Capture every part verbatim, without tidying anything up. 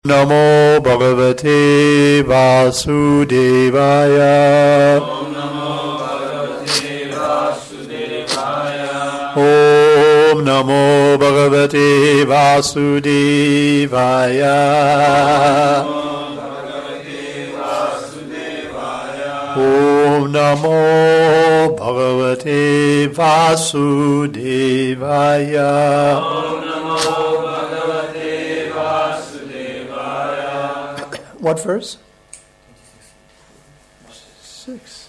Namo Bhagavate Vasudevaya. Om Namo Bhagavate Vasudevaya. Om Namo Bhagavate Vasudevaya. Om Namo Bhagavate Vasudevaya. What verse? Six.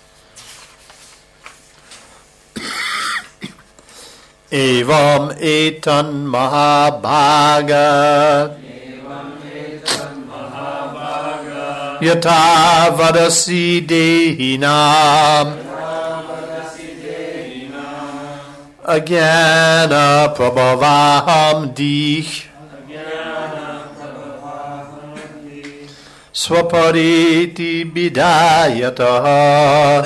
Evam etan mahabhaga. Yata vadasi dehinam. Agyana prabhavaham dich. Swapariti bidayataha.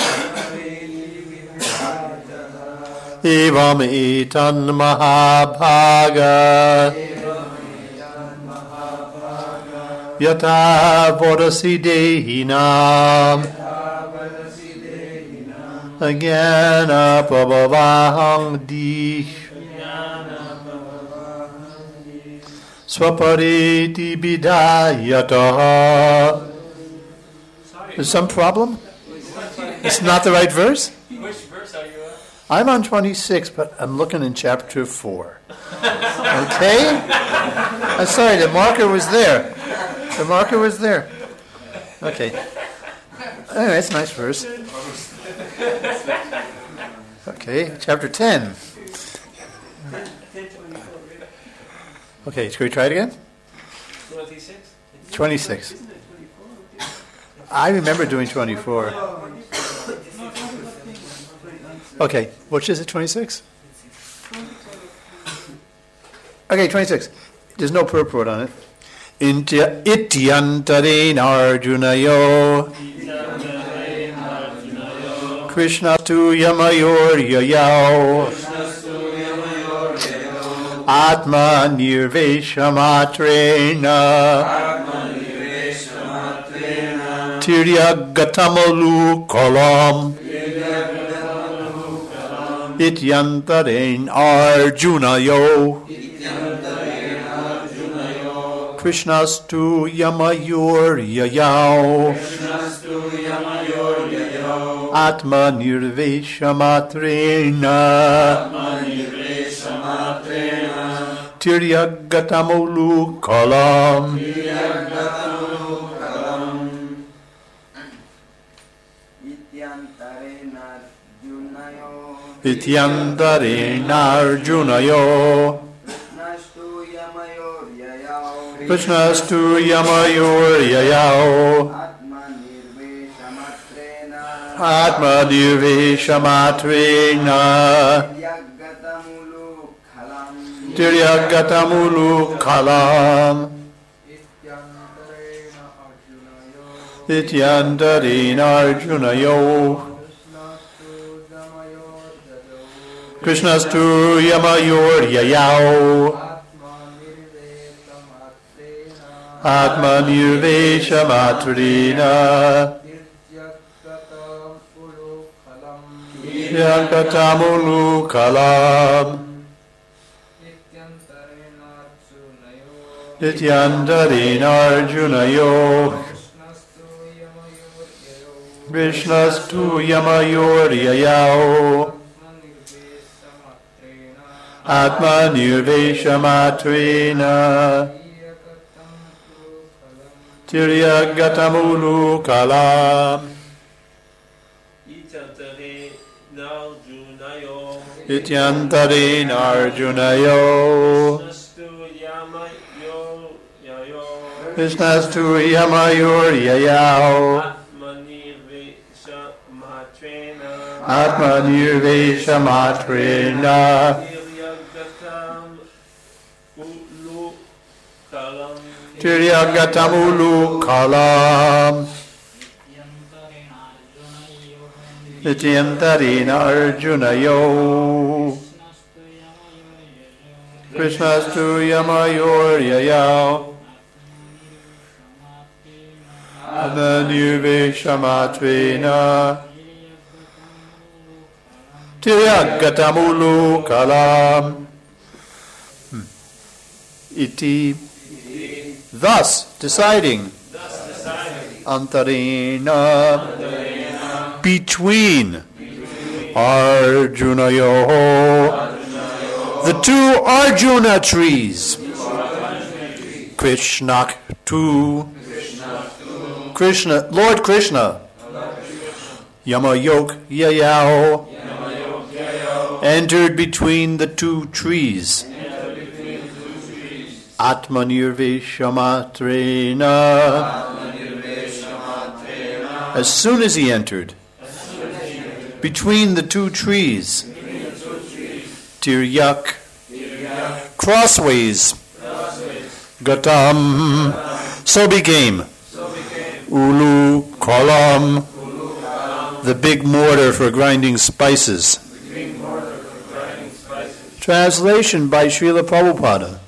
Evam etan mahabhaga. Yata vodasi dehinam. Agyana prabhavaham dich. Swapariti bidayataha. Is some problem? It's not the right verse? Which verse are you at? I'm on twenty-six, but I'm looking in chapter four. Okay? I'm sorry, the marker was there. The marker was there. Okay. Anyway, it's a nice verse. Okay, chapter ten. Okay, should we try it again? twenty-six? twenty-six. I remember doing twenty-four. Okay, which is it, twenty-six? Okay, twenty-six. There's no purport on it. Intya ityantare narjunayo. Krishna tu yamayor yayao. Atma nirveshamatrena. Tiryagatamolu kolam. Ityantaren arjunayo. Krishnastu yamayur yayao. Atma nirveshamatrena. Tiryagatamolu kolam. Ityantare narjunayo. Krishnastu yamayor yayao. Atma nirveshamatrena. Tiryagatamulu kalam. Ityantare narjunayo. Krishnastu yamayor yayao. Atma nirveshamatrena. Tiryagatamulu kalam. Nityantare narjunayo. Krishnastu yamayor yayao. Atma nirveshamatrena. Tiryagatamulu kalam. Ityantare narjunayo. Krishnastu yamayor yayao. Atma nirveshamatrena. Tiryagatamulu kalam. Ityantare narjunayo. Krishnastu yamayor yayao. Nirveshamatvena Tiryagatamulu kalam Iti. Thus deciding Antarena between Arjuna Yoho, the two Arjuna trees, Krishna two, Krishna, Lord Krishna, Yamayok Yayao, entered between the two trees. Atmanirveshamatrena. As soon as he entered, between the two trees, Tiryak, crossways, Gatam, so became, Ulu Kolam, the big mortar for grinding spices. Translation by Srila Prabhupada.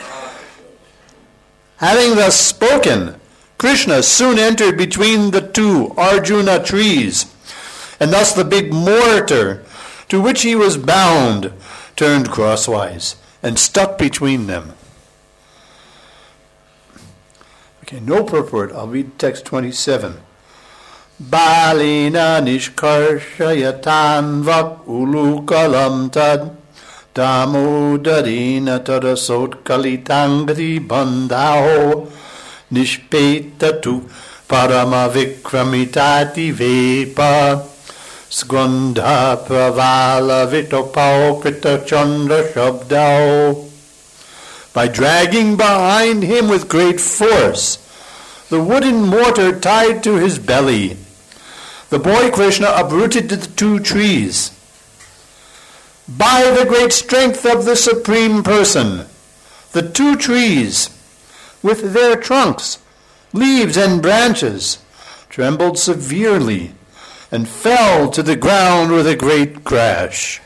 Having thus spoken, Krishna soon entered between the two Arjuna trees, and thus the big mortar to which he was bound turned crosswise and stuck between them. Okay, no purport. I'll read text twenty-seven. Balina nishkarshayatan vak ulukalam tad damodarina tarasot kalitangri bandao nishpetatu paramavikramitati vepa skundha pravala vitopao krita chandra shabdao. By dragging behind him with great force the wooden mortar tied to his belly, the boy Krishna uprooted the two trees. By the great strength of the Supreme Person, the two trees, with their trunks, leaves and branches, trembled severely and fell to the ground with a great crash.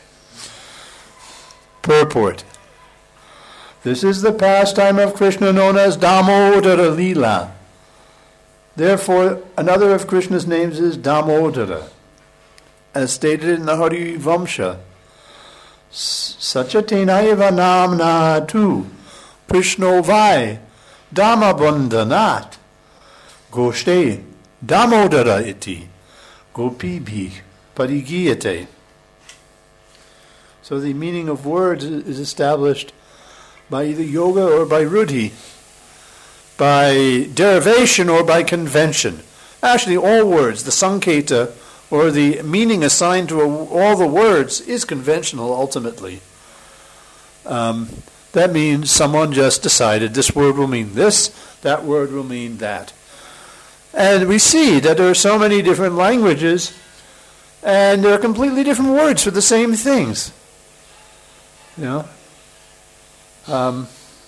Purport. This is the pastime of Krishna known as Damodara Leela. Therefore, another of Krishna's names is Damodara, as stated in the Hari Vamsha. Sachatenaiva namna tu Krishno vai Damabandhanat Goshte Damodara iti Gopibhi Parigiyate. So the meaning of words is established by either yoga or by ruddhi, by derivation or by convention. Actually, all words, the sanketa, or the meaning assigned to a, all the words, is conventional ultimately. Um, that means someone just decided this word will mean this, that word will mean that. And we see that there are so many different languages, and there are completely different words for the same things. You know? Um,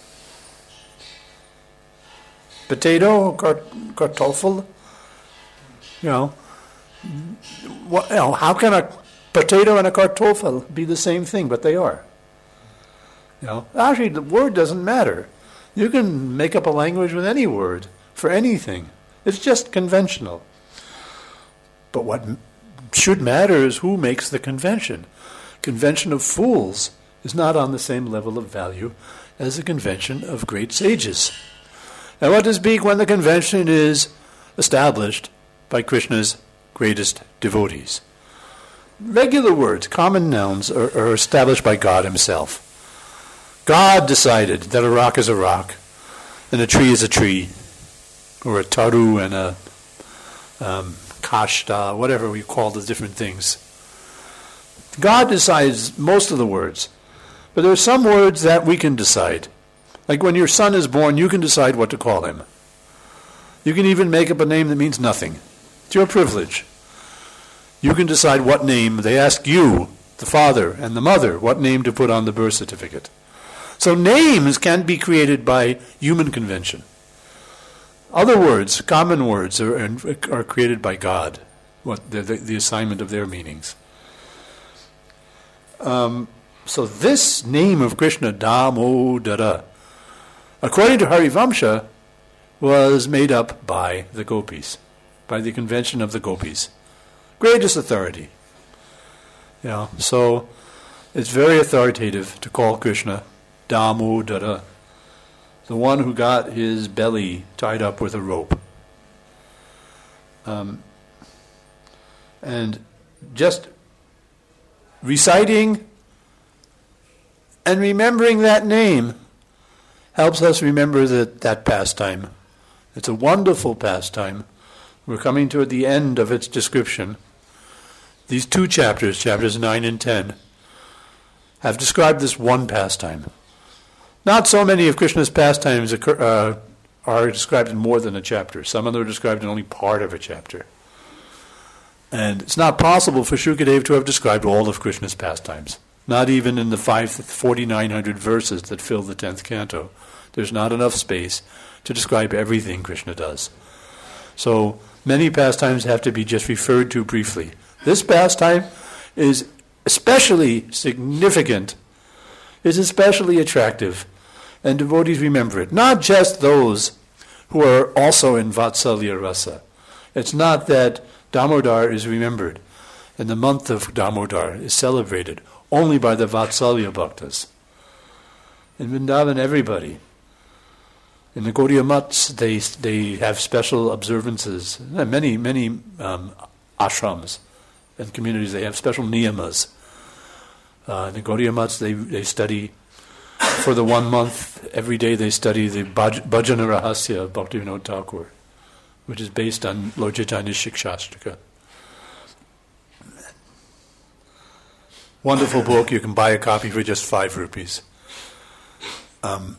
potato, cart- kartoffel, you know, what, you know, how can a potato and a kartoffel be the same thing? But they are. You know, actually, the word doesn't matter. You can make up a language with any word for anything. It's just conventional. But what m- should matter is who makes the convention. Convention of fools is not on the same level of value as the convention of great sages. And what to speak when the convention is established by Krishna's greatest devotees? Regular words, common nouns, are, are established by God himself. God decided that a rock is a rock, and a tree is a tree, or a taru and a um, kashta, whatever we call the different things. God decides most of the words, but there are some words that we can decide. Like when your son is born, you can decide what to call him. You can even make up a name that means nothing. It's your privilege. You can decide what name. They ask you, the father and the mother, what name to put on the birth certificate. So names can be created by human convention. Other words, common words, are, are created by God, what the, the, the assignment of their meanings. Um, so this name of Krishna, Damodara, according to Harivamsha, was made up by the gopis. by the convention of the gopis. Greatest authority. You know, so it's very authoritative to call Krishna Damodara, the one who got his belly tied up with a rope. Um, and just reciting and remembering that name helps us remember that, that pastime. It's a wonderful pastime. We're coming toward the end of its description. These two chapters, chapters nine and ten, have described this one pastime. Not so many of Krishna's pastimes occur, uh, are described in more than a chapter. Some of them are described in only part of a chapter. And it's not possible for Shukadeva to have described all of Krishna's pastimes. Not even in the forty-nine hundred verses that fill the tenth canto. There's not enough space to describe everything Krishna does. So many pastimes have to be just referred to briefly. This pastime is especially significant, is especially attractive, and devotees remember it. Not just those who are also in Vatsalya Rasa. It's not that Damodar is remembered, and the month of Damodar is celebrated only by the Vatsalya Bhaktas. In Vrindavan, everybody. In the Gaudiya Mats, they they have special observances. Many, many um, ashrams and communities, they have special niyamas. Uh, in the Gaudiya Mats, they, they study, for the one month, every day they study the Bhaj- Bhajana Rahasya of Bhaktivinoda Thakur, which is based on Lord Chaitanya's Shikshashtaka. Wonderful book. You can buy a copy for just five rupees. Um,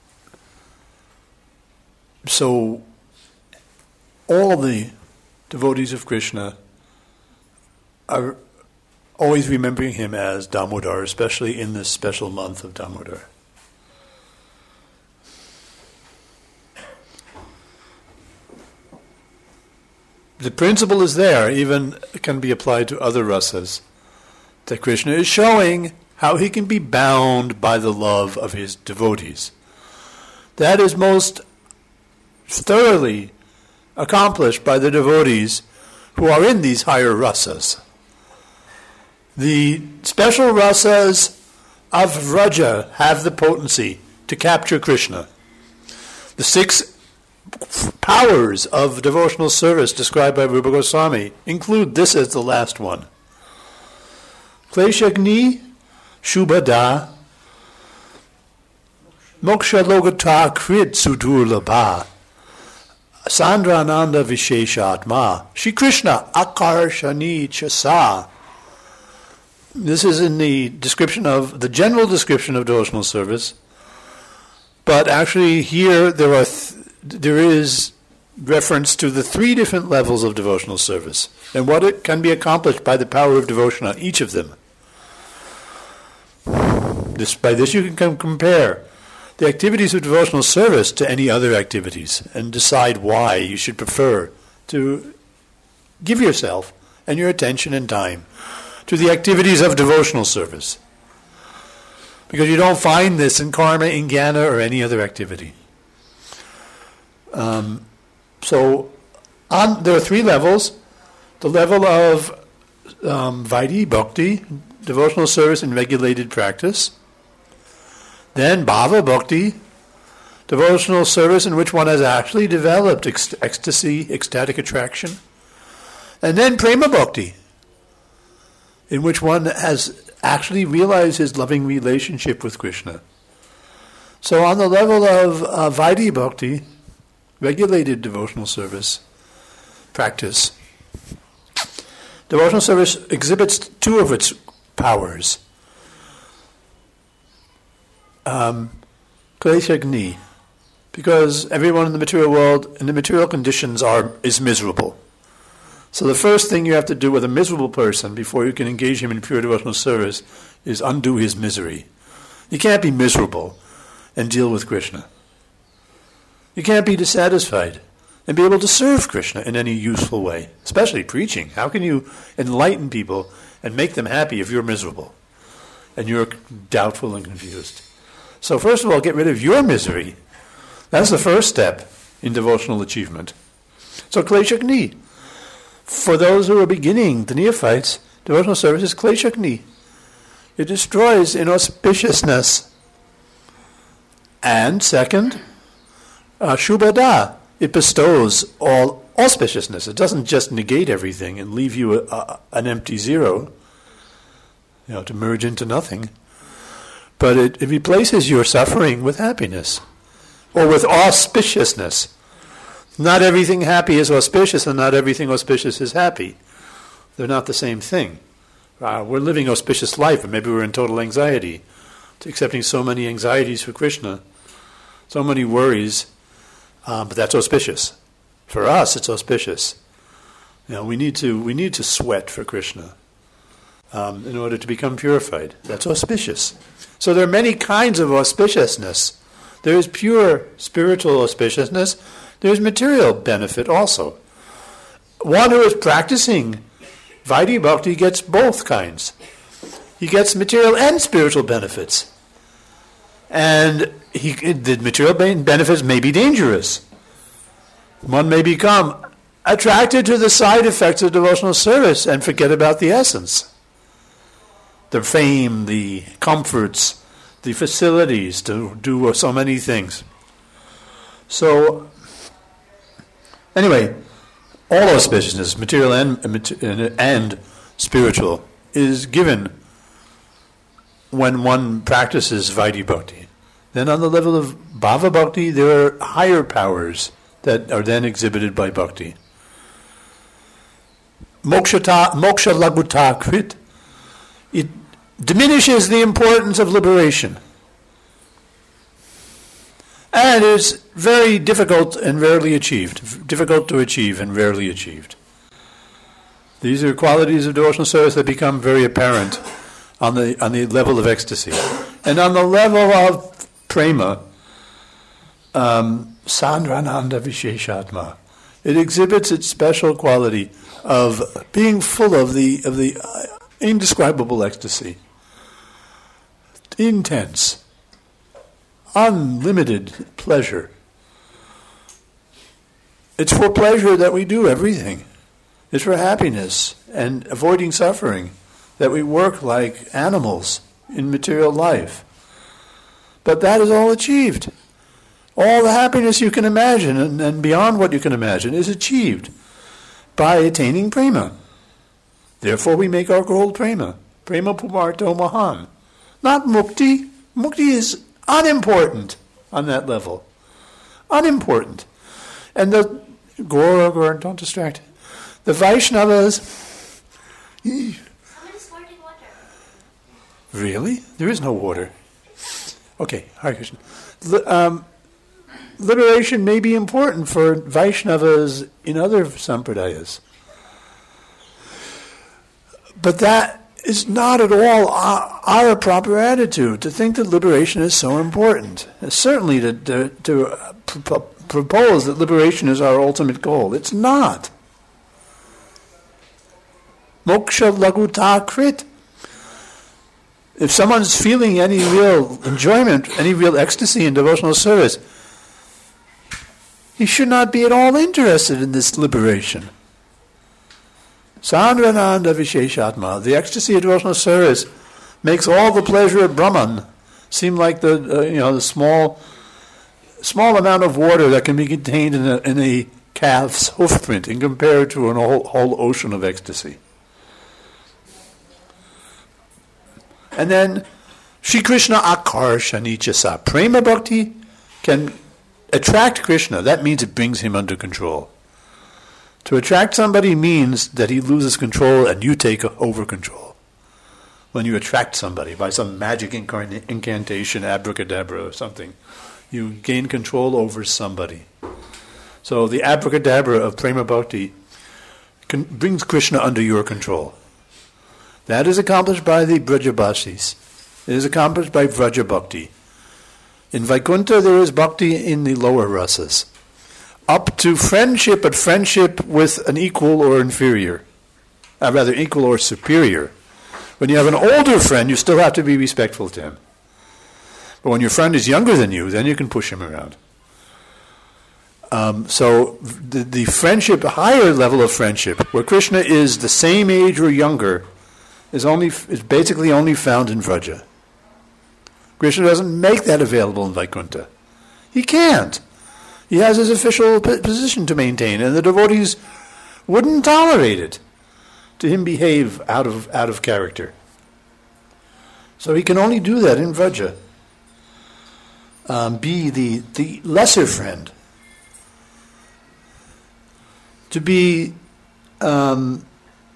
so, all the devotees of Krishna are always remembering him as Damodar, especially in this special month of Damodar. The principle is there, even can be applied to other rasas, that Krishna is showing how he can be bound by the love of his devotees. That is most thoroughly accomplished by the devotees who are in these higher rasas. The special rasas of Raja have the potency to capture Krishna. The six powers of devotional service described by Rupa Goswami include this as the last one. Kleshagni, Shubhada, Moksha Logata Krit Sudurlabha, Sandrananda Visheshatma, Shri Krishna Akarshani Chasa. This is in the description of, the general description of devotional service, but actually here there are th- there is reference to the three different levels of devotional service and what it can be accomplished by the power of devotion on each of them. This, by this you can compare the activities of devotional service to any other activities and decide why you should prefer to give yourself and your attention and time to the activities of devotional service. Because you don't find this in karma, in jnana, or any other activity. Um, so on, there are three levels. The level of um, Vaidhi, Bhakti, devotional service and regulated practice. Then Bhava Bhakti, devotional service in which one has actually developed ec- ecstasy, ecstatic attraction. And then Prema Bhakti, in which one has actually realized his loving relationship with Krishna. So on the level of uh, Vaidhi Bhakti, regulated devotional service practice, devotional service exhibits two of its powers. Um, Kleshagni, because everyone in the material world, in the material conditions, are is miserable. So the first thing you have to do with a miserable person before you can engage him in pure devotional service is undo his misery. You can't be miserable and deal with Krishna. You can't be dissatisfied and be able to serve Krishna in any useful way, especially preaching. How can you enlighten people and make them happy if you're miserable and you're doubtful and confused? So first of all, get rid of your misery. That's the first step in devotional achievement. So Kleshagni, For those who are beginning, the neophytes, devotional service is kleshagni. It destroys inauspiciousness. And second, uh, shubhada. It bestows all auspiciousness. It doesn't just negate everything and leave you a, a, an empty zero, you know, to merge into nothing. But it, it replaces your suffering with happiness, or with auspiciousness. Not everything happy is auspicious, and not everything auspicious is happy. They're not the same thing. Uh, we're living auspicious life, and maybe we're in total anxiety, accepting so many anxieties for Krishna, so many worries, um, but that's auspicious. For us, it's auspicious. You know, we need to we need to sweat for Krishna um, in order to become purified. That's auspicious. So there are many kinds of auspiciousness. There is pure spiritual auspiciousness. There is material benefit also. One who is practicing Vaidhi Bhakti gets both kinds. He gets material and spiritual benefits. And he, the material benefits may be dangerous. One may become attracted to the side effects of devotional service and forget about the essence. The fame, the comforts, the facilities to do so many things. So, anyway, all auspiciousness, material and, and spiritual, is given when one practices Vaidhi Bhakti. Then on the level of Bhava Bhakti, there are higher powers that are then exhibited by Bhakti. Mokshata, moksha laguta krit. It diminishes the importance of liberation. And is very difficult and rarely achieved. Difficult to achieve and rarely achieved. These are qualities of devotional service that become very apparent on the on the level of ecstasy. And on the level of prema, um, Sandrananda Visheshatma, it exhibits its special quality of being full of the of the indescribable ecstasy. Intense. Unlimited pleasure. It's for pleasure that we do everything. It's for happiness and avoiding suffering that we work like animals in material life. But that is all achieved. All the happiness you can imagine and, and beyond what you can imagine is achieved by attaining prema. Therefore we make our goal prema. Prema pumarto mahan. Not mukti. Mukti is unimportant on that level. Unimportant. And the Gora, Gora, don't distract. The Vaishnavas. Somebody's squirting water. Really? There is no water. Okay, Hare Krishna. Li- um, liberation may be important for Vaishnavas in other sampradayas. But that is not at all our, our proper attitude, to think that liberation is so important. Certainly to, to, to uh, pr- propose that liberation is our ultimate goal. It's not. Moksha laguta krit. If someone's feeling any real enjoyment, any real ecstasy in devotional service, he should not be at all interested in this liberation. Sandrananda Visheshatma, the ecstasy of devotional service, makes all the pleasure of Brahman seem like the uh, you know the small small amount of water that can be contained in a, in a calf's hoofprint in compared to a whole, whole ocean of ecstasy. And then Shri Krishna akarsha prema bhakti can attract Krishna. That means it brings him under control. To attract somebody means that he loses control and you take over control. When you attract somebody by some magic incarn- incantation, abracadabra or something, you gain control over somebody. So the abracadabra of prema bhakti can, brings Krishna under your control. That is accomplished by the Brajabasis. It is accomplished by Vraja Bhakti. In Vaikuntha there is bhakti in the lower rasas. Up to friendship, but friendship with an equal or inferior. Uh, rather, equal or superior. When you have an older friend, you still have to be respectful to him. But when your friend is younger than you, then you can push him around. Um, so the, the friendship, the higher level of friendship, where Krishna is the same age or younger, is only is basically only found in Vraja. Krishna doesn't make that available in Vaikuntha. He can't. He has his official p- position to maintain, and the devotees wouldn't tolerate it, to him behave out of out of character. So he can only do that in Vraja. Um, be the, the lesser friend. To be um,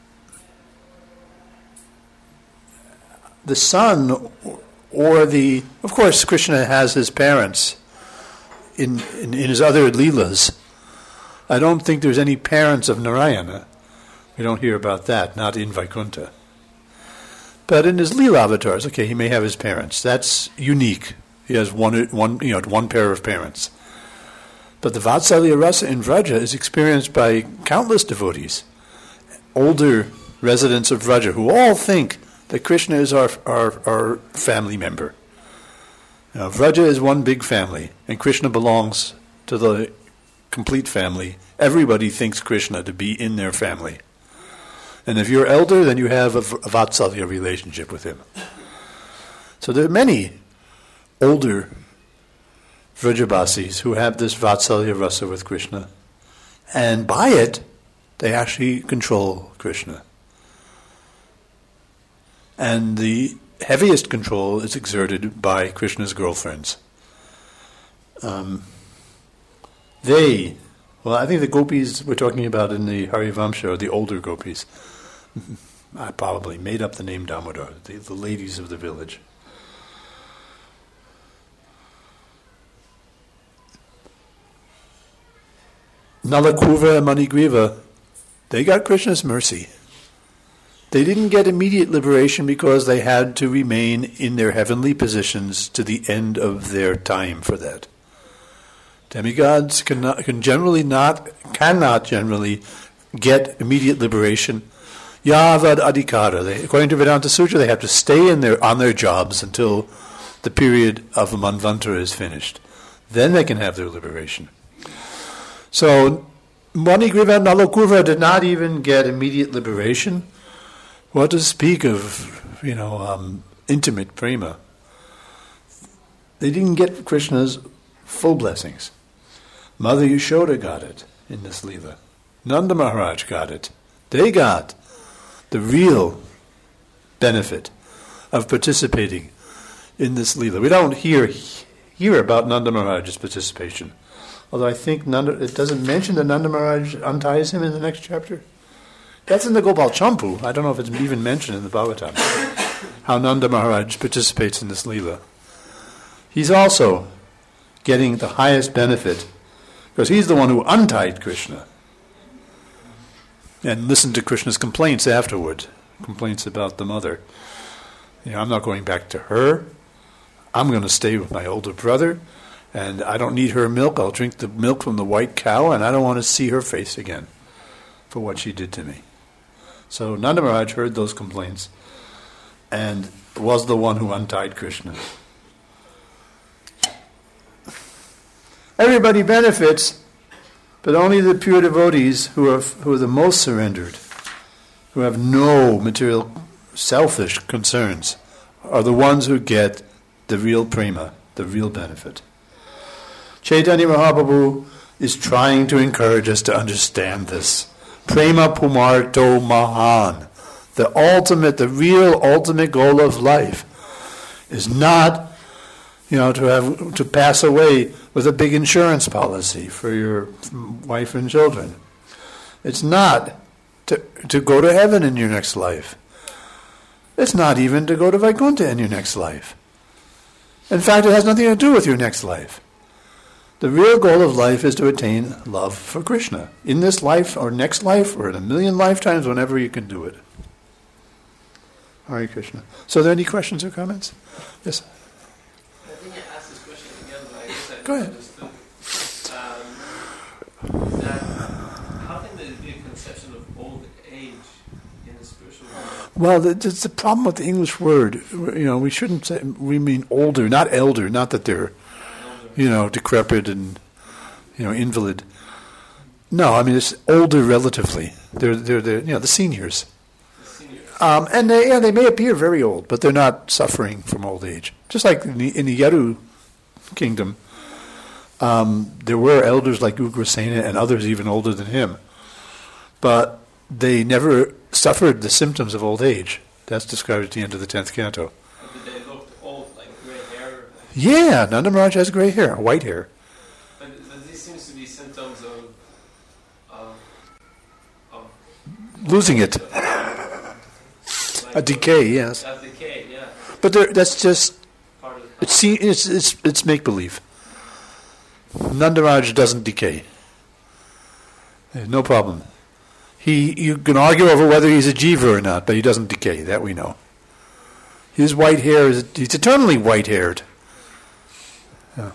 the son or the... Of course, Krishna has his parents in, in, in his other Leelas. I don't think there's any parents of Narayana. We don't hear about that, not in Vaikuntha. But in his Leela avatars, okay, he may have his parents. That's unique. He has one, one, you know, one pair of parents. But the Vatsalya Rasa in Vraja is experienced by countless devotees, older residents of Vraja, who all think that Krishna is our our, our family member. Now, Vraja is one big family, and Krishna belongs to the complete family. Everybody thinks Krishna to be in their family. And if you're elder, then you have a, a Vatsalya relationship with him. So there are many older Vrajabasis who have this Vatsalya Rasa with Krishna. And by it, they actually control Krishna. And the heaviest control is exerted by Krishna's girlfriends. Um, they, well, I think the gopis we're talking about in the Harivamsha are the older gopis. I probably made up the name Damodar, the, the ladies of the village. Nalakurva and Manigriva, they got Krishna's mercy. They didn't get immediate liberation because they had to remain in their heavenly positions to the end of their time for that. Demigods cannot, can generally not, cannot generally get immediate liberation. Yavad adhikara. They, according to Vedanta Sutra, they have to stay in their on their jobs until the period of Manvantara is finished. Then they can have their liberation. So, Manigriva and Nalakurva did not even get immediate liberation. What to speak of, you know, um, intimate prema? They didn't get Krishna's full blessings. Mother Yashoda got it in this Leela. Nanda Maharaj got it. They got the real benefit of participating in this Leela. We don't hear hear about Nanda Maharaj's participation. Although I think Nanda, it doesn't mention that Nanda Maharaj unties him in the next chapter. That's in the Gopal Champu. I don't know if it's even mentioned in the Bhagavatam, how Nanda Maharaj participates in this Leela. He's also getting the highest benefit, because he's the one who untied Krishna. And listened to Krishna's complaints afterward, complaints about the mother. You know, I'm not going back to her. I'm going to stay with my older brother, and I don't need her milk. I'll drink the milk from the white cow, and I don't want to see her face again for what she did to me. So Nanda Maharaj heard those complaints and was the one who untied Krishna. Everybody benefits, but only the pure devotees who are who are the most surrendered, who have no material selfish concerns, are the ones who get the real prema, the real benefit. Chaitanya Mahaprabhu is trying to encourage us to understand this. Prema Pumarto Mahan. The ultimate, the real ultimate goal of life is not, you know, to have to pass away with a big insurance policy for your wife and children. It's not to to go to heaven in your next life. It's not even to go to Vaikuntha in your next life. In fact, it has nothing to do with your next life. The real goal of life is to attain love for Krishna. In this life, or next life, or in a million lifetimes, whenever you can do it. Hare Krishna. So are there any questions or comments? Yes? I think I asked this question again, but I guess I Go ahead. understood. Um, that how can there be a conception of old age in the spiritual world? Well, it's the problem with the English word. You know, we shouldn't say, we mean older, not elder, not that they're, you know, decrepit and, you know, invalid. No, I mean it's older relatively. They're they're the you know the seniors, The seniors. um, and they yeah they may appear very old, but they're not suffering from old age. Just like in the, in the Yaru kingdom, um, there were elders like Ugrasena and others even older than him, but they never suffered the symptoms of old age. That's described at the end of the tenth canto. But they looked old, like gray hair. Yeah, Nanda Maharaj has gray hair, white hair. But, but these seems to be symptoms of of, of Losing it. like A decay, yes. A decay, yeah. But there, that's just, Part of the it's, see- it's, it's, it's make-believe. Nanda Maharaj doesn't decay. Eh, No problem. He, you can argue over whether he's a jiva or not, but he doesn't decay, that we know. His white hair, is he's eternally white-haired. Yeah.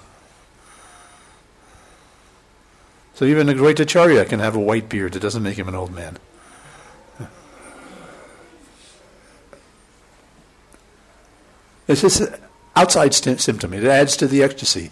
So even a Dvaitacharya can have a white beard. It doesn't make him an old man. It's just an outside st- symptom. It adds to the ecstasy.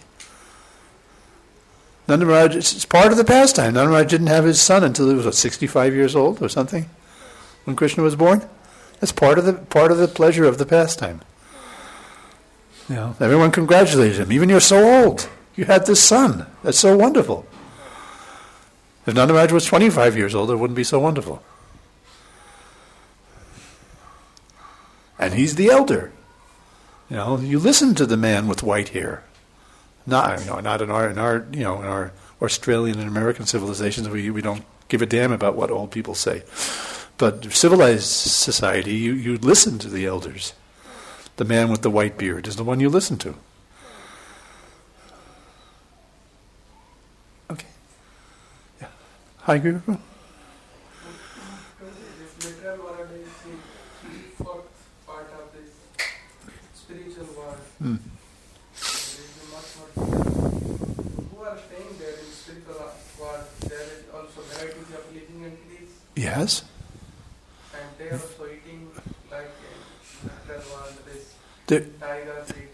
Nanda Maharaj, it's, it's part of the pastime. Nanda Maharaj didn't have his son until he was what, sixty-five years old or something, when Krishna was born. That's part of the part of the pleasure of the pastime. You know, everyone congratulated him. Even you're so old, you had this son. That's so wonderful. If Nanda Maharaj was twenty-five years old, it wouldn't be so wonderful. And he's the elder. You know, you listen to the man with white hair. Not, you know, not in our, in our, you know, in our Australian and American civilizations, we we don't give a damn about what old people say. But civilized society, you, you listen to the elders. The man with the white beard is the one you listen to. Okay. Yeah. Hi, Guru. This literal word is the fourth part of this spiritual world. Hmm. There is much more. Who are staying there in spiritual world? There is also varieties of living entities, Yes. and they are also eating like in literal world. This There, tigers eating.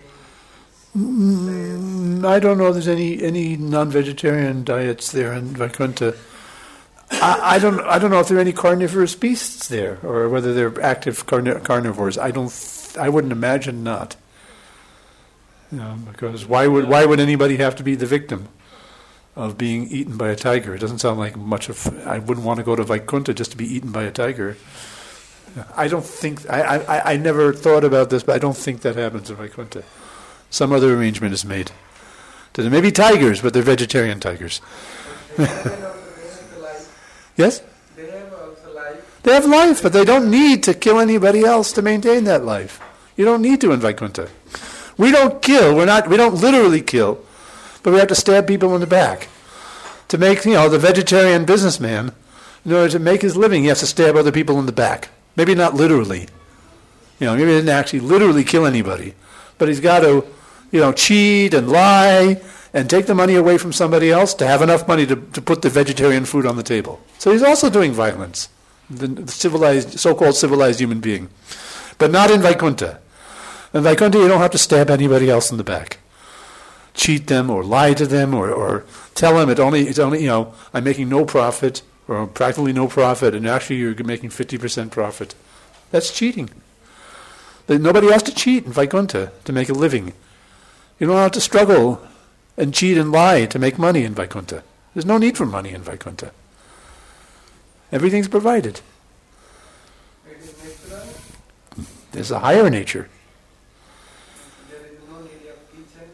Mm, I don't know if there's any, any non-vegetarian diets there in Vaikuntha. I, I don't I don't know if there are any carnivorous beasts there, or whether they're active carni- carnivores. I don't. Th- I wouldn't imagine not. You know, because why would why would anybody have to be the victim of being eaten by a tiger? It doesn't sound like much of. I wouldn't want to go to Vaikuntha just to be eaten by a tiger. I don't think. I I, I never thought about this, but I don't think that happens in Vaikuntha. Some other arrangement is made. So there may be tigers, but they're vegetarian tigers. They have the life. Yes? They have also life. They have life, but they don't need to kill anybody else to maintain that life. You don't need to in Vaikuntha. We don't kill. We're not. We don't literally kill, but we have to stab people in the back to make. You know, the vegetarian businessman, in order to make his living, he has to stab other people in the back. Maybe not literally. You know, maybe he didn't actually literally kill anybody, but he's got to, you know, cheat and lie and take the money away from somebody else to have enough money to, to put the vegetarian food on the table. So he's also doing violence, the, the civilized, so-called civilized human being, but not in Vaikuntha. In Vaikuntha, you don't have to stab anybody else in the back, cheat them or lie to them or, or tell them it only it's only you know I'm making no profit or practically no profit, and actually you're making fifty percent profit. That's cheating. But nobody has to cheat in Vaikuntha to make a living. You don't have to struggle and cheat and lie to make money in Vaikuntha. There's no need for money in Vaikuntha. Everything's provided. It is natural. There's a higher nature. There is no need of kitchen.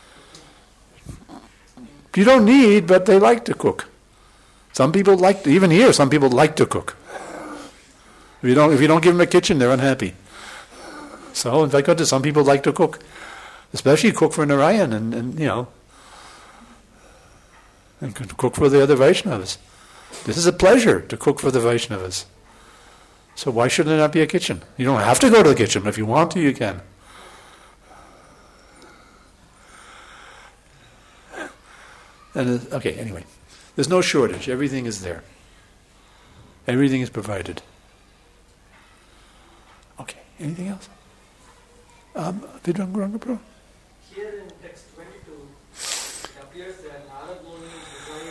You don't need, but they like to cook. Some people like to, even here, some people like to cook. If you don't, if you don't give them a kitchen, they're unhappy. So in Vaikuntha, some people like to cook, especially cook for Narayan and, and you know, and cook for the other Vaishnavas. This is a pleasure to cook for the Vaishnavas. So why should there not be a kitchen? You don't have to go to the kitchen, but if you want to, you can. And uh, okay, anyway, there's no shortage. Everything is there. Everything is provided. Okay, anything else? Um, Vidranguranga Pro? Here in text twenty-two, it appears that Narad Muni is referring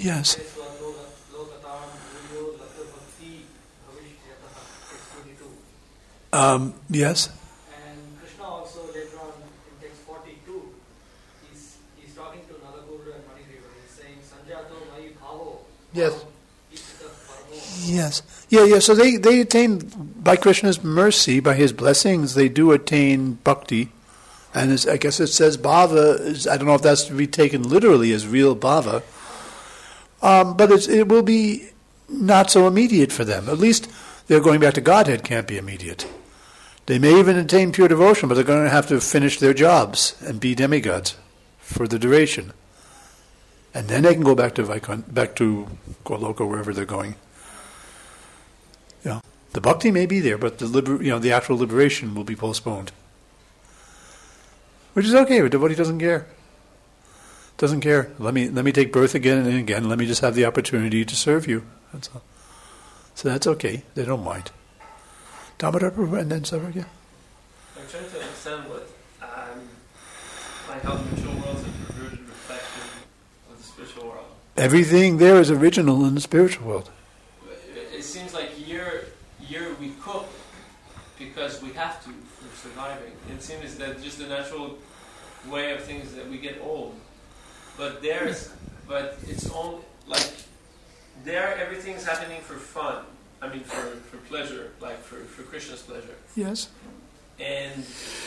Yes. This one, Loka- Lokataram Guyo Lata Bhakti Bhavishyatah, text twenty-two. Um, yes. And Krishna also later on in text forty-two, he's, he's talking to Nalaguru and Manigriva. He's saying, Sanjato Mai Bhavo. Yes. Ishita Paramo. Yes. Yeah, yeah. So they, they attain, by Krishna's mercy, by his blessings, they do attain bhakti. And it's, I guess it says bhava, is, I don't know if that's to be taken literally as real bhava, um, but it's, it will be not so immediate for them. At least their going back to Godhead can't be immediate. They may even attain pure devotion, but they're going to have to finish their jobs and be demigods for the duration. And then they can go back to Vaikunth, back to Goloka, wherever they're going. Yeah, the bhakti may be there, but the liber, you know, the actual liberation will be postponed. Which is okay. The devotee doesn't care. Doesn't care. Let me let me take birth again and again. Let me just have the opportunity to serve you. That's all. So that's okay. They don't mind. Damodar Prabhu and then Sarvagya. I'm trying to understand what, um, like how the material world is a perverted reflection of the spiritual world. Everything there is original in the spiritual world. It, it seems like here, here we cook because we have to for surviving. It seems that just the natural way of things that we get old. But there's, but it's only like there everything's happening for fun. I mean, for, for pleasure, like for, for Krishna's pleasure. Yes. And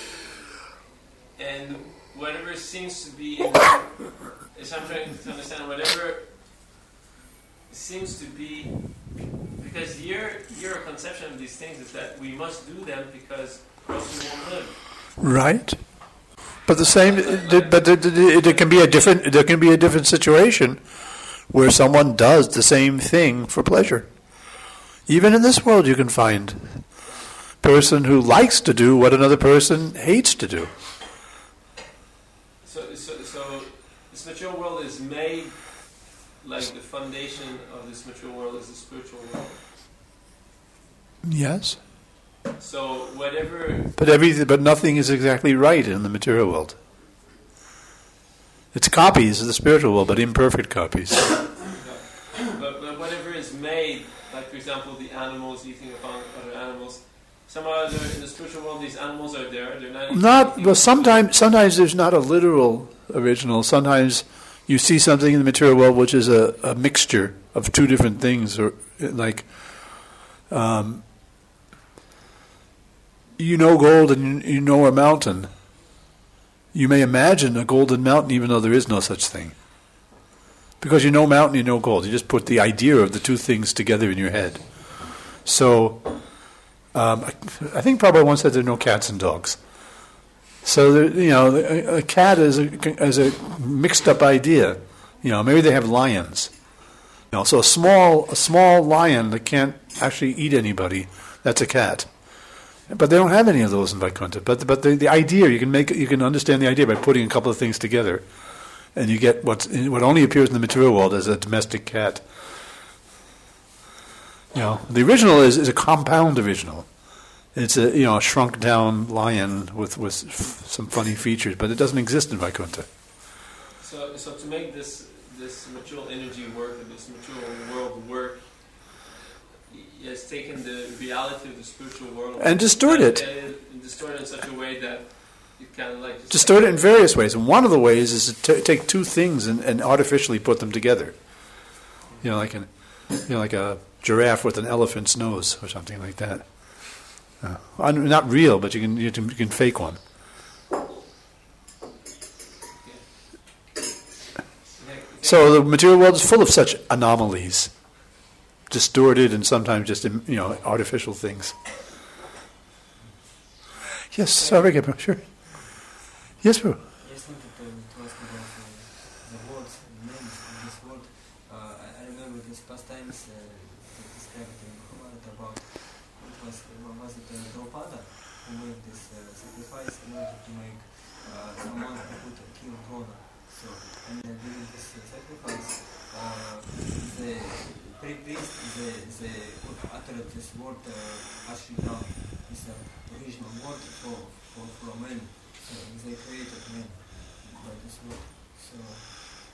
and whatever seems to be, in the, as I'm trying to understand, whatever seems to be, because your your conception of these things is that we must do them because else we won't live. Right. But the same, but there can be a different. There can be a different situation where someone does the same thing for pleasure. Even in this world, you can find a person who likes to do what another person hates to do. So, so, so this material world is made like the foundation of this material world is the spiritual world. Yes. So whatever. But every, but nothing is exactly right in the material world. It's copies of the spiritual world, but imperfect copies. But, but whatever is made, like for example, the animals eating upon other animals. Somehow in the spiritual world, these animals are there. They're not. Not well. Sometimes, sometimes there's not a literal original. Sometimes you see something in the material world which is a, a mixture of two different things, or like. Um, You know gold and you know a mountain. You may imagine a golden mountain even though there is no such thing. Because you know mountain, you know gold. You just put the idea of the two things together in your head. So, um, I, I think Prabhupada once said there are no cats and dogs. So, there, you know, a, a cat is a, is a mixed up idea. You know, maybe they have lions. You know, so a small, a small lion that can't actually eat anybody, that's a cat. But they don't have any of those in Vaikuntha. But but the, the idea, you can make you can understand the idea by putting a couple of things together, and you get what's what only appears in the material world as a domestic cat. You know, the original is, is a compound original. It's a you know a shrunk down lion with with f- some funny features, but it doesn't exist in Vaikuntha. So so to make this this material energy work, and this material world work. He has taken the reality of the spiritual world and distort it. And distort it in such a way that you kind of like distort it in various ways. And one of the ways is to t- take two things and, and artificially put them together. You know, like an, you know, like a giraffe with an elephant's nose or something like that. Uh, not real, but you can you can, you can fake one. So the material world is full of such anomalies. Distorted and sometimes just you know artificial things. Yes, sorry, sure. Yes, bro. Yes, wanted to, to ask about uh, the words and names in this world. Uh, I, I remember these pastimes uh, described in Mahabharata about it was was it uh, Draupada who made this uh, sacrifice in order to make uh, someone who could kill Drona. So and uh, during this uh, sacrifice, uh, the priest they, they uttered this word uh, Ashridam, this uh, original word for, for, for men. So they created men by this word. So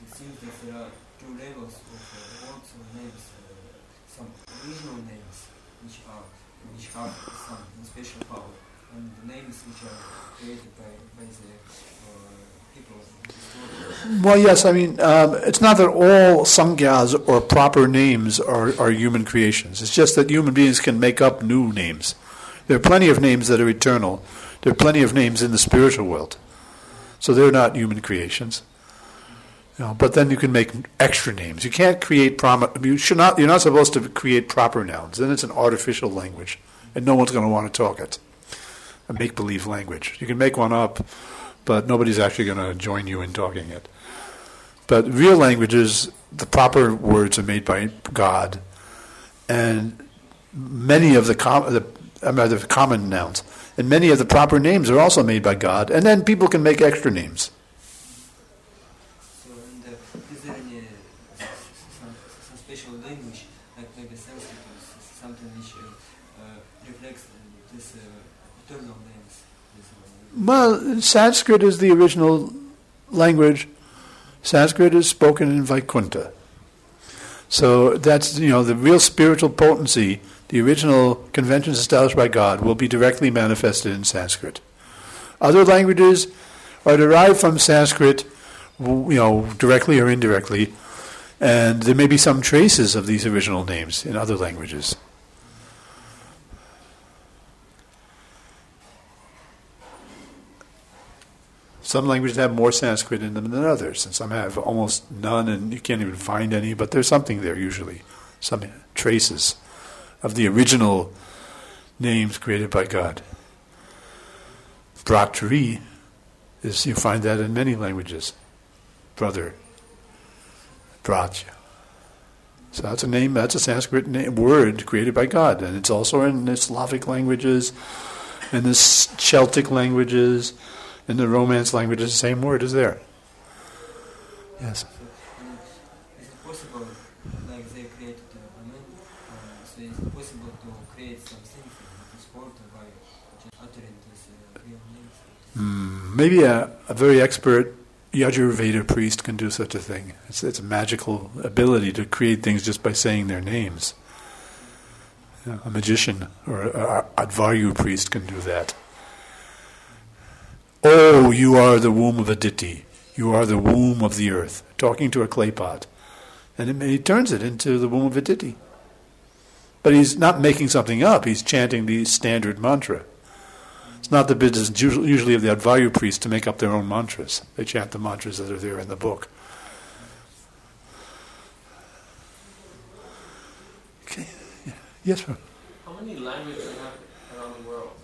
it seems that there are two levels of uh, words or names, uh, some original names which are which have some special power, and the names which are created by, by the uh, people in this world. Well, yes, I mean, um, it's not that all sangyas or proper names are, are human creations. It's just that human beings can make up new names. There are plenty of names that are eternal. There are plenty of names in the spiritual world. So they're not human creations. You know, but then you can make extra names. You can't create prom- you should not you're not supposed to create proper nouns. Then it's an artificial language. And no one's going to want to talk it. A make-believe language. You can make one up, but nobody's actually going to join you in talking it. But real languages, the proper words are made by God, and many of the, com- the, I mean, the common nouns, and many of the proper names are also made by God, and then people can make extra names. So, and, uh, is there any uh, some, some special language, like maybe Sanskrit, or something which uh, uh, reflects uh, this uh, eternal names? This, uh, Well, Sanskrit is the original language. Sanskrit is spoken in Vaikuntha. So that's, you know, the real spiritual potency, the original conventions established by God, will be directly manifested in Sanskrit. Other languages are derived from Sanskrit, you know, directly or indirectly, and there may be some traces of these original names in other languages. Some languages have more Sanskrit in them than others, and some have almost none, and you can't even find any, but there's something there usually, some traces of the original names created by God. Bratri, is, you find that in many languages. Brother, Bratya. So that's a name, that's a Sanskrit name, word created by God, and it's also in the Slavic languages, in the Celtic languages, in the Romance languages, the same word is there. Yes. So, uh, is it possible, like they created a man, uh, so is it possible to create something in this world by just uttering these uh, real names? Mm, maybe a, a very expert Yajurveda priest can do such a thing. It's, it's a magical ability to create things just by saying their names. You know, a magician or a Advayu priest can do that. Oh, you are the womb of Aditi. You are the womb of the earth. Talking to a clay pot. And it, he turns it into the womb of Aditi. But he's not making something up. He's chanting the standard mantra. It's not the business usually of the Advayu priests to make up their own mantras. They chant the mantras that are there in the book. Okay. Yeah. Yes, sir. How many languages do you have around the world?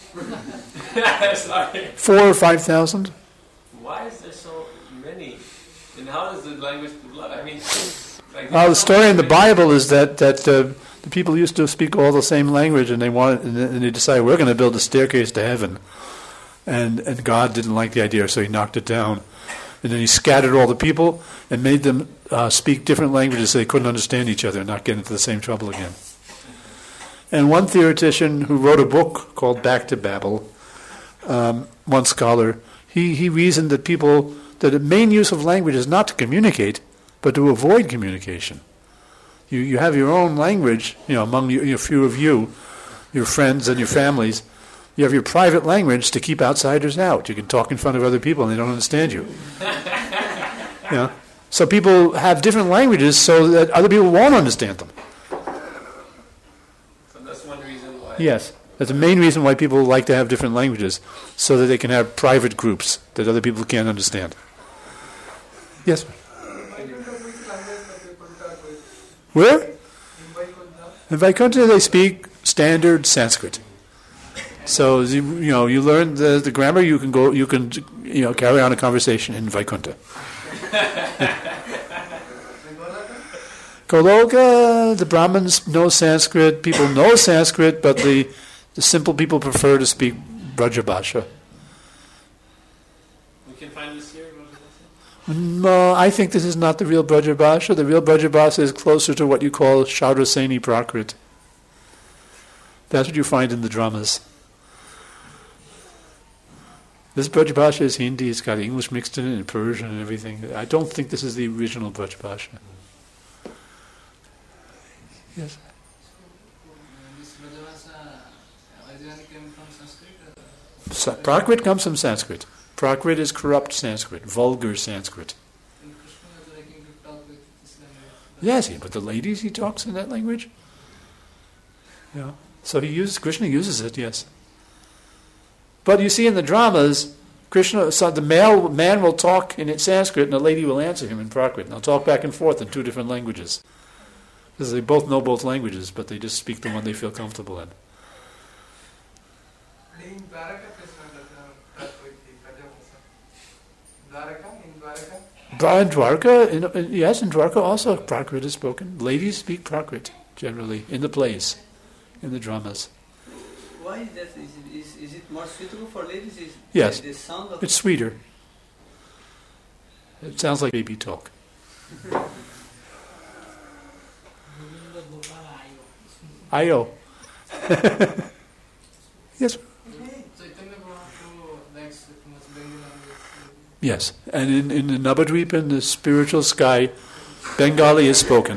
Sorry. Four or five thousand? Why is there so many? And how does the language develop? I mean, like Well, the story in the Bible is that that uh, the people used to speak all the same language, and they wanted, and they decided we're going to build a staircase to heaven, and and God didn't like the idea, so He knocked it down, and then He scattered all the people and made them uh, speak different languages so they couldn't understand each other and not get into the same trouble again. And one theoretician who wrote a book called Back to Babel, um, one scholar, he, he reasoned that people, that the main use of language is not to communicate, but to avoid communication. You you have your own language, you know, among you, a few of you, your friends and your families. You have your private language to keep outsiders out. You can talk in front of other people and they don't understand you. You know? So people have different languages so that other people won't understand them. Yes, that's the main reason why people like to have different languages, so that they can have private groups that other people can't understand. Yes? Where? In Vaikuntha they speak standard Sanskrit. So you, you know, you learn the, the grammar. You can go. You can you know carry on a conversation in Vaikuntha. Goloka, the Brahmins know Sanskrit, people know Sanskrit, but the, the simple people prefer to speak Brajabhasha. We can find this here, No, I think this is not the real Brajabhasha. The real Brajabhasha is closer to what you call Shaudraseni Prakrit. That's what you find in the dramas. This Brajbhasha is Hindi, it's got English mixed in it and Persian and everything. I don't think this is the original Brajbhasha. Yes? This Brajavasa originally came from Sanskrit? Sa- Prakrit comes from Sanskrit. Prakrit is corrupt Sanskrit, vulgar Sanskrit. And Krishna was liking to talk with this language. Yes, he, but the ladies he talks in that language. Yeah. So he uses Krishna uses it, yes. But you see in the dramas, Krishna, so the male man will talk in Sanskrit and the lady will answer him in Prakrit. And they'll talk back and forth in two different languages. Because they both know both languages, but they just speak the one they feel comfortable in. In Dwaraka, Krishna does not talk with the Brajavasa. Dwaraka, in Dwaraka? Bra- In Dwarka, in, in, yes, in Dwarka also Prakrit is spoken. Ladies speak Prakrit, generally, in the plays, in the dramas. Why is that? Is, is, is it more suitable for ladies? Is Yes. The sound of It's sweeter. It sounds like baby talk. Ayo. Yes. Chaitanya Mahaprabhu likes it much Bengali language. Yes. And in, in the Navadvip, in the spiritual sky, Bengali is spoken.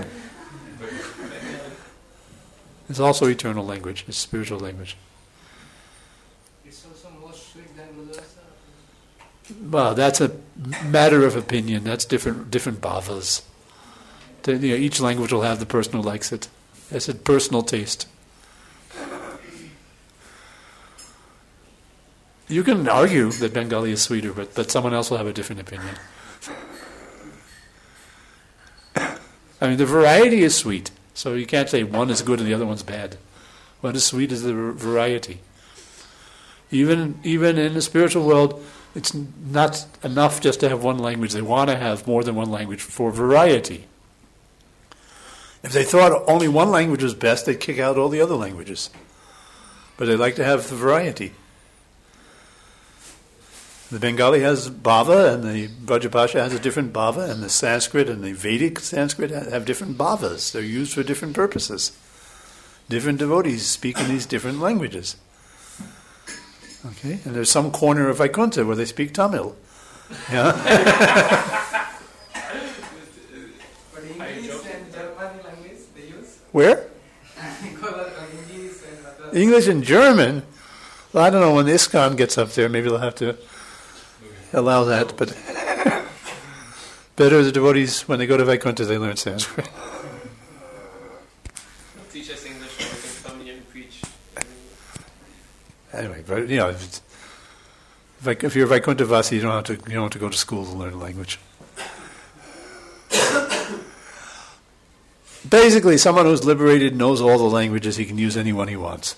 It's also eternal language. It's spiritual language. It's also more sweet than Brajavasa. Well, that's a matter of opinion. That's different different bhavas. The- you know, each language will have the person who likes it. It's a personal taste. You can argue that Bengali is sweeter, but, but someone else will have a different opinion. I mean, the variety is sweet, so you can't say one is good and the other one's bad. What is sweet is the v- variety. Even even in the spiritual world, it's n- not enough just to have one language. They want to have more than one language for variety. If they thought only one language was best, they'd kick out all the other languages. But they like to have the variety. The Bengali has bhava, and the Brajabhasha has a different bhava, and the Sanskrit and the Vedic Sanskrit ha- have different bhavas. They're used for different purposes. Different devotees speak in these different languages. Okay, and there's some corner of Vaikuntha where they speak Tamil. Yeah. But English and German language they use? Where? Because English and other... English and German. Well, I don't know, when ISKCON gets up there, maybe they'll have to allow that. But better the devotees, when they go to Vaikuntha, they learn Sanskrit. Teach us English so we can come here and preach. Anyway, but you know, if, it's, if, if you're Vaikuntha Vasi, you don't have to you don't have to go to school to learn a language. Basically, someone who's liberated knows all the languages. He can use any one he wants.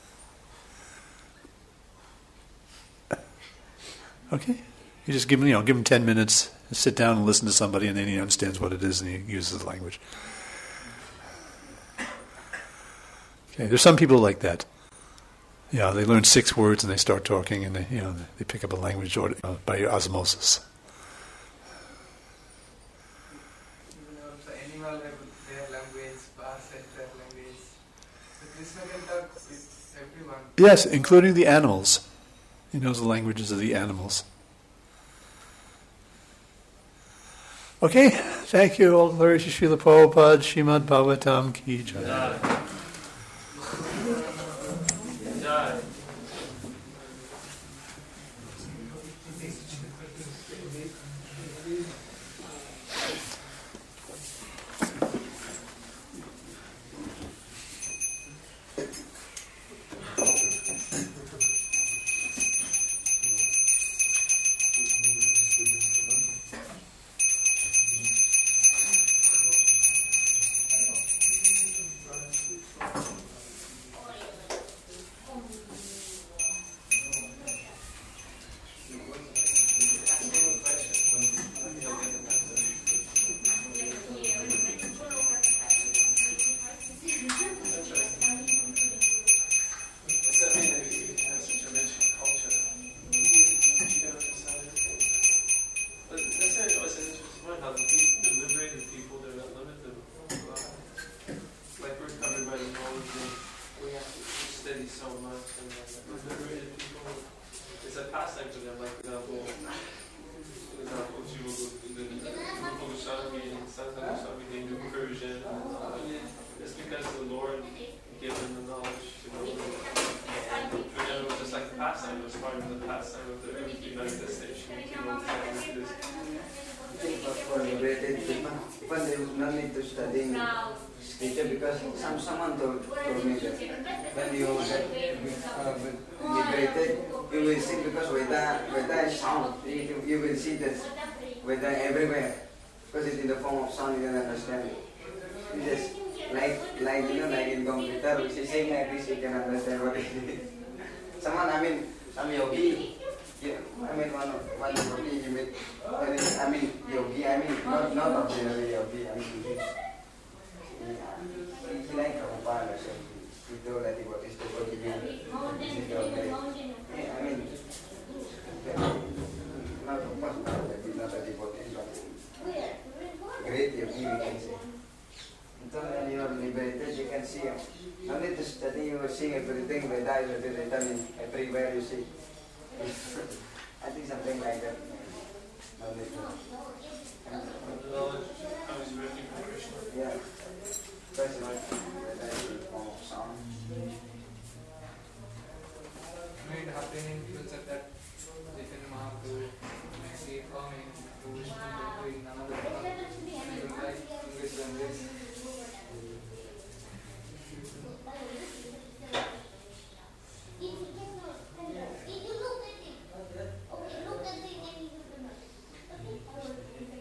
Okay, you just give him, you know, give him ten minutes, sit down and listen to somebody, and then he understands what it is and he uses the language. Okay, there's some people like that. Yeah, they learn six words and they start talking, and they, you know, they pick up a language or, uh, by osmosis. Even also animal have their language, birds have their language. So Krishna can talk with everyone. Yes, including the animals. He knows the languages of the animals. Okay, thank you. All glory to Srila Prabhupada, Srimad Bhagavatam Ki Jai. Jai. Jai. Sanskrit Swami named him Persian. Just because the Lord gave him the knowledge to know the and it was just like a pastime, it was part of the pastime of the earthly manifestation. He came on top of this. For liberated people, even they would not need to study scripture because some someone told, told me that when you get uh, liberated, you will see because Veda, Veda is sound. You, you will see that Veda everywhere because it's in the form of sound. You can understand it. You just like like you know like in computer, which is saying like this, you can understand what it is. Someone, I mean, some yogi. Yeah, I mean one one yogi he made. I mean yogi. I mean not not ordinary yogi. I mean he, he, he like Prabhupada. So he, he told that he was to go to him. Yeah, I mean not of course not that he's not a devotee, but great yogi we can say. Until when you are liberated, you can see. No need to study. You are seeing everything. Veda is written everywhere. You see. I think something like that. No need to. The knowledge comes directly from Krishna. Yeah. That's like Veda is in the form of sound. Made happening because of that Chaitanya Mahaprabhu actually coming to Vishnu doing another form. You like English than this. Did you look at it? Okay, look at it and you do not. Okay, I will.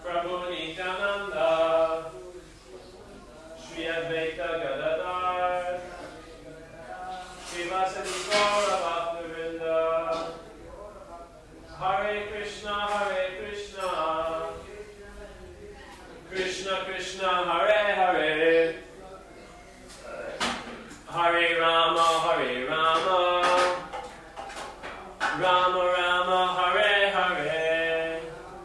Prabhu Nityananda, Shri Advaita Gadadhar, Srivasadi Gaura Bhaktivinoda, Hare Krishna, Hare Krishna, Krishna Krishna, Hare Hare, Hare Rama, Hare Rama, Rama Rama, Hare Hare.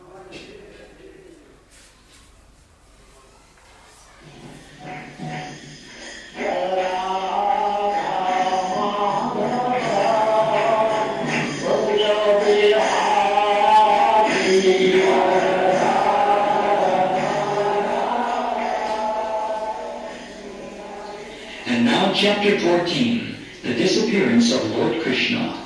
And now chapter fourteen, the disappearance of Lord Krishna.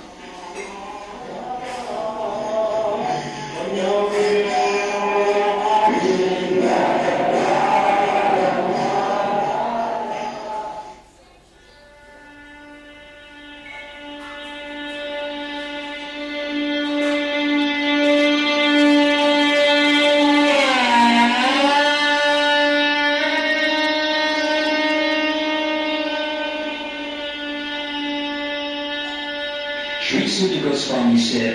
Sri Sutta Goswami said,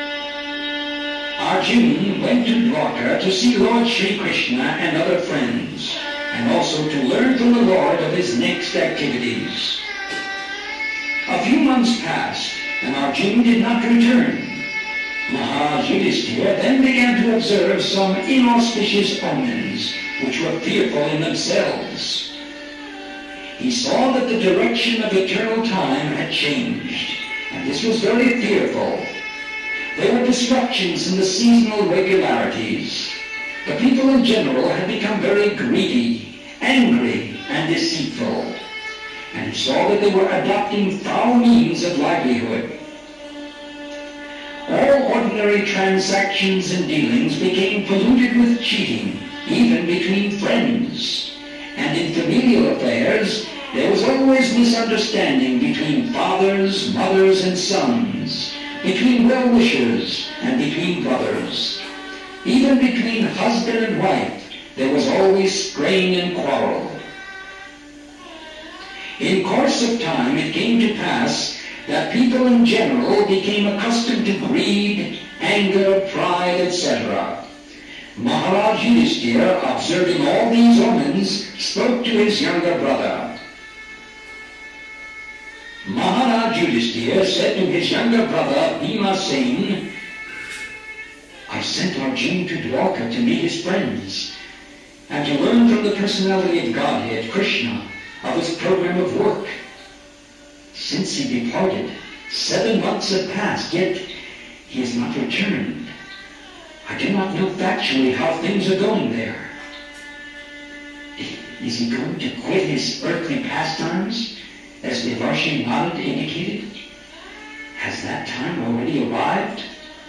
Arjuna went to Dwarka to see Lord Sri Krishna and other friends, and also to learn from the Lord of his next activities. A few months passed, and Arjuna did not return. Maharaj Yudhishthira then began to observe some inauspicious omens, which were fearful in themselves. He saw that the direction of eternal time had changed, and this was very fearful. There were disruptions in the seasonal regularities. The people in general had become very greedy, angry, and deceitful. And he saw that they were adopting foul means of livelihood. All ordinary transactions and dealings became polluted with cheating, even between friends. And in familial affairs, there was always misunderstanding between fathers, mothers, and sons, between well-wishers and between brothers. Even between husband and wife, there was always strain and quarrel. In course of time, it came to pass that people in general became accustomed to greed, anger, pride, et cetera. Maharaj Yudhishthira, observing all these omens, spoke to his younger brother. Maharaj Yudhishthira said to his younger brother, Bhima, saying, I sent Arjuna to Dwarka to meet his friends, and to learn from the personality of Godhead, Krishna, of his program of work. Since he departed, seven months have passed, yet he has not returned. I do not know factually how things are going there. Is he going to quit his earthly pastimes, as Devarshi Narada indicated? Has that time already arrived?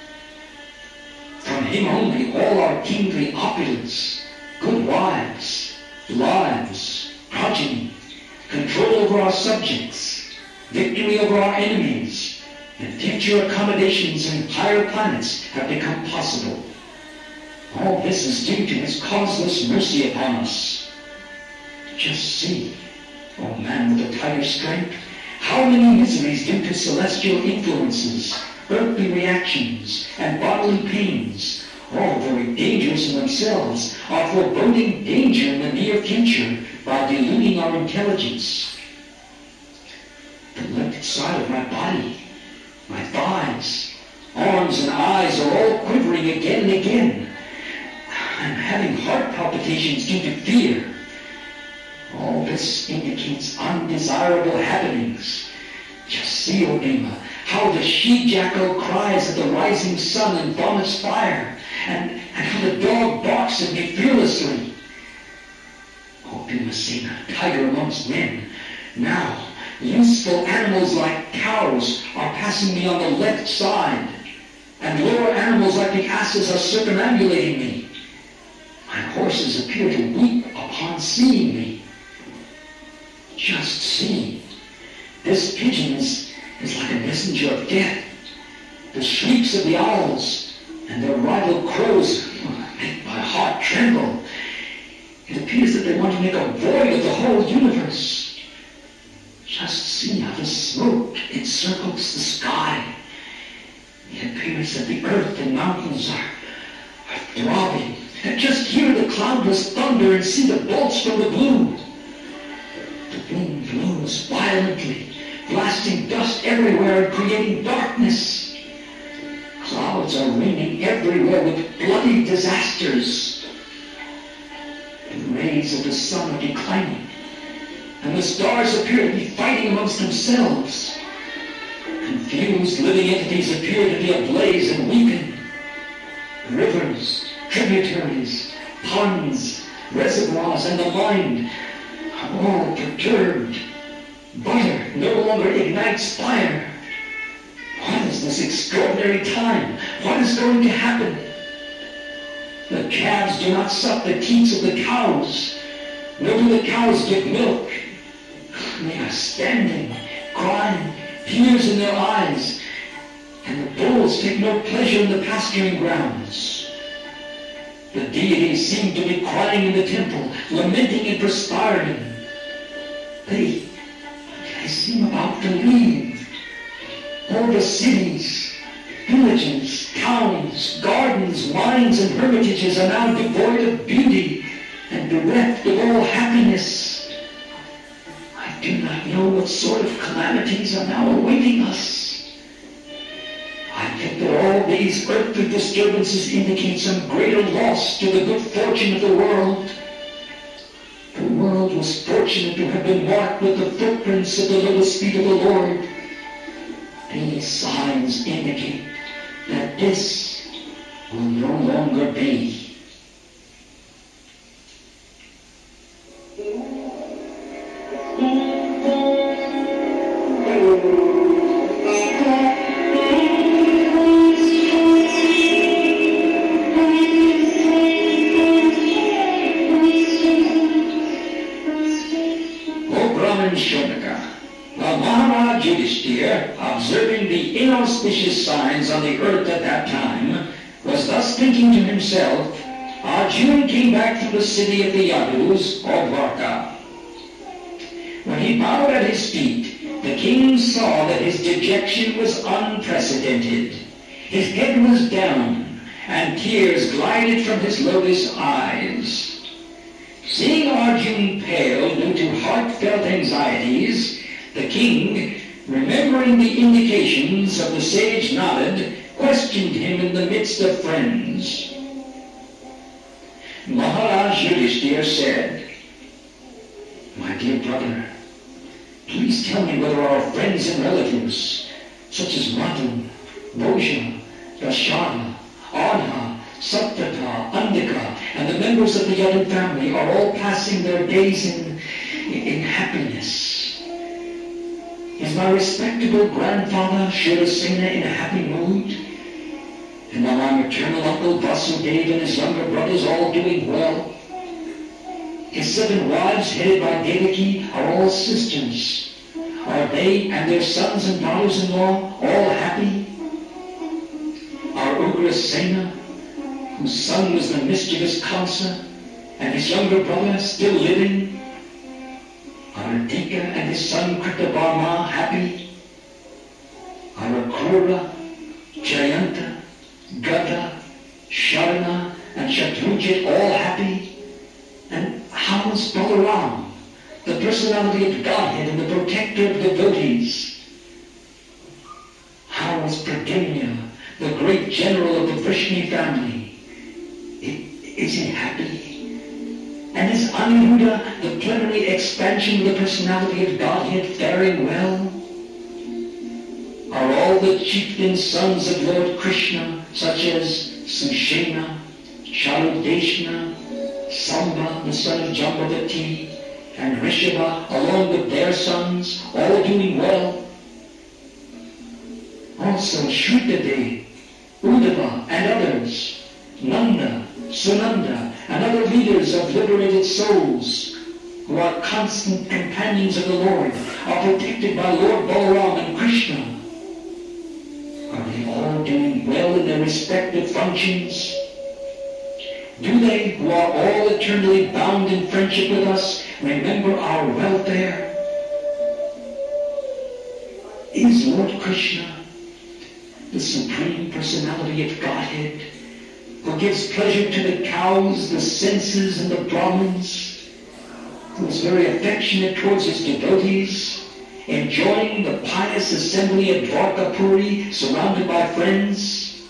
From him only all our kingly opulence, good wives, lives, progeny, control over our subjects, victory over our enemies, and future accommodations in higher planets have become possible. All this is due to his causeless mercy upon us. Just see, O man with a tiger strength, how many miseries due to celestial influences, earthly reactions, and bodily pains, all very dangerous in themselves, are foreboding danger in the near future by deluding our intelligence. The left side of my body, my thighs, arms, and eyes are all quivering again and again. I'm having heart palpitations due to fear. All this indicates undesirable happenings. Just see, O Bhima, how the she-jackal cries at the rising sun and vomits fire, and, and how the dog barks at me fearlessly. O Bhimasena, tiger amongst men, now useful animals like cows are passing me on the left side, and lower animals like the asses are circumambulating me. My horses appear to weep upon seeing me. Just see. This pigeon is, is like a messenger of death. The shrieks of the owls and their rival crows make my heart tremble. It appears that they want to make a void of the whole universe. Just see how the smoke encircles the sky. It appears that the earth and mountains are, are throbbing. And just hear the cloudless thunder and see the bolts from the blue. The wind blows violently, blasting dust everywhere and creating darkness. Clouds are raining everywhere with bloody disasters. The rays of the sun are declining, and the stars appear to be fighting amongst themselves. Confused living entities appear to be ablaze and weaken. Rivers, tributaries, ponds, reservoirs, and the mind are all perturbed. Butter no longer ignites fire. What is this extraordinary time? What is going to happen? The calves do not suck the teats of the cows, nor do the cows give milk. They are standing, crying, tears in their eyes, and the bulls take no pleasure in the pasturing grounds. The deities seem to be crying in the temple, lamenting and perspiring. They, they seem about to leave. All the cities, villages, towns, gardens, mines, and hermitages are now devoid of beauty and bereft of all happiness. I do not know what sort of calamities are now awaiting us. I think that all these earthly disturbances indicate some greater loss to the good fortune of the world. The world was fortunate to have been marked with the footprints of the lotus feet of the Lord. These signs indicate that this will no longer be. Observing the inauspicious signs on the earth at that time, was thus thinking to himself, Arjuna came back from the city of the Yadus, or Dwarka. When he bowed at his feet, the king saw that his dejection was unprecedented. His head was down, and tears glided from his lotus eyes. Seeing Arjuna pale due to heartfelt anxieties, the king, remembering the indications of the sage Narad, questioned him in the midst of friends. Maharaj Yudhishthira said, My dear brother, please tell me whether our friends and relatives, such as Matan, Bhoja, Dasharna, Arha, Saptata, Andika, and the members of the Yadu family are all passing their days in, in happiness. Is my respectable grandfather Shurasena in a happy mood? And are my maternal uncle Vasudeva and his younger brothers all doing well? His seven wives, headed by Devaki, are all sisters. Are they and their sons and daughters-in-law all happy? Are Ugrasena, whose son was the mischievous Kamsa, and his younger brother still living? Are Adika and his son Kritavarma happy? Are Akrura, Jayanta, Gata, Sharna, and Shatrujit all happy? And how is Balaram, the personality of Godhead and the protector of devotees? How is Pradyumna, the great general of the Vrishni family? Is he happy? And is Aniruddha, the plenary expansion of the personality of Godhead, faring well? Are all the chieftain sons of Lord Krishna, such as Sushena, Charudeshna, Samba, the son of Jambavati, and Rishabha, along with their sons, all doing well? Also Shritadev, Uddhava, and others, Nanda, Sunanda, and other leaders of liberated souls, who are constant companions of the Lord, are protected by Lord Balaram and Krishna. Are they all doing well in their respective functions? Do they, who are all eternally bound in friendship with us, remember our welfare? Is Lord Krishna, the Supreme Personality of Godhead, who gives pleasure to the cows, the senses, and the Brahmins, who is very affectionate towards his devotees, enjoying the pious assembly at Dwarkapuri, surrounded by friends?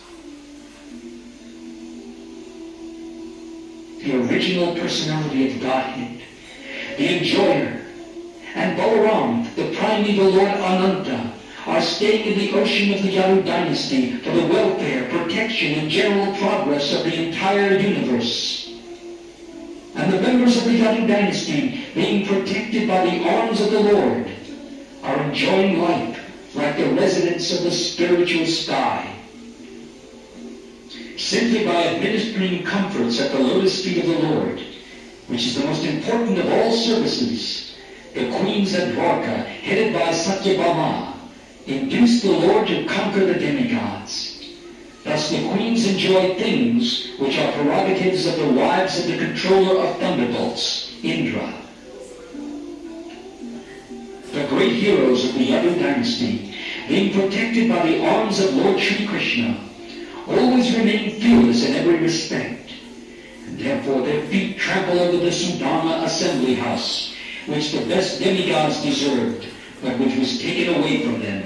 The original personality of Godhead, the enjoyer, and Balaram, the primeval Lord Ananta, are staying in the ocean of the Yadu dynasty for the welfare, protection, and general progress of the entire universe. And the members of the Yadu dynasty, being protected by the arms of the Lord, are enjoying life like the residents of the spiritual sky. Simply by administering comforts at the lotus feet of the Lord, which is the most important of all services, the queens at Dwarka, headed by Satyabhama, induced the Lord to conquer the demigods. Thus the queens enjoy things which are prerogatives of the wives of the controller of thunderbolts, Indra. The great heroes of the Yadu dynasty, being protected by the arms of Lord Sri Krishna, always remain fearless in every respect, and therefore their feet trample over the Sudama assembly house, which the best demigods deserved, but which was taken away from them.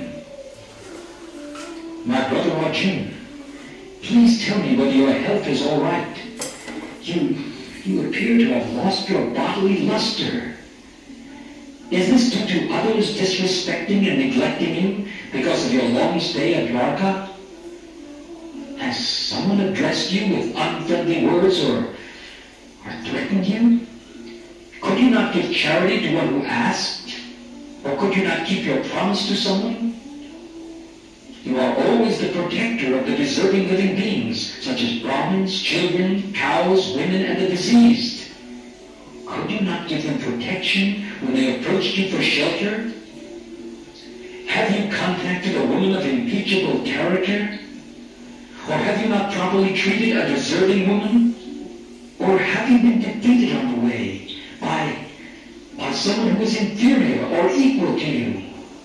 My brother Arjuna, please tell me whether your health is all right. You, you appear to have lost your bodily luster. Is this due to others disrespecting and neglecting you because of your long stay at Dwarka? Has someone addressed you with unfriendly words or, or threatened you? Could you not give charity to one who asked? Or could you not keep your promise to someone? You are always the protector of the deserving living beings, such as Brahmins, children, cows, women, and the diseased. Could you not give them protection when they approached you for shelter? Have you contacted a woman of impeachable character? Or have you not properly treated a deserving woman? Or have you been defeated on the way by, by someone who is inferior or equal to you?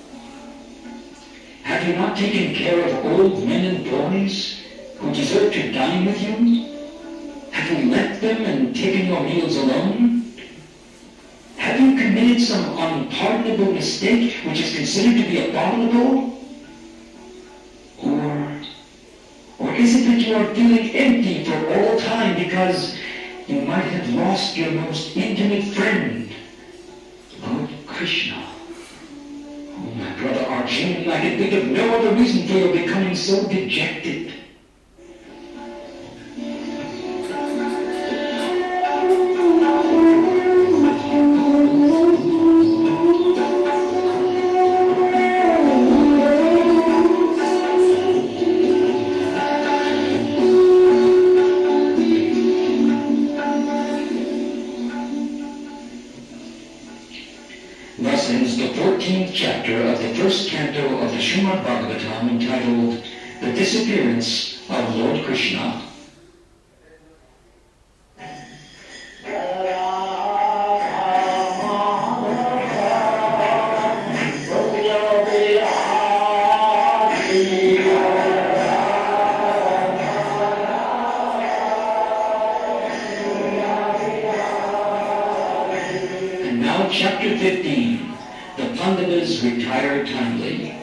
Have you not taken care of old men and boys who deserve to dine with you? Have you left them and taken your meals alone? Have you committed some unpardonable mistake which is considered to be abominable? Or, or is it that you are feeling empty for all time because you might have lost your most intimate friend, Lord Krishna? Oh, my brother Arjuna, I can think of no other reason for your becoming so dejected. Thus ends the fourteenth chapter of the first canto of the Srimad Bhagavatam, entitled The Disappearance of Lord Krishna. And now chapter fifteen, the Pandavas retire timely.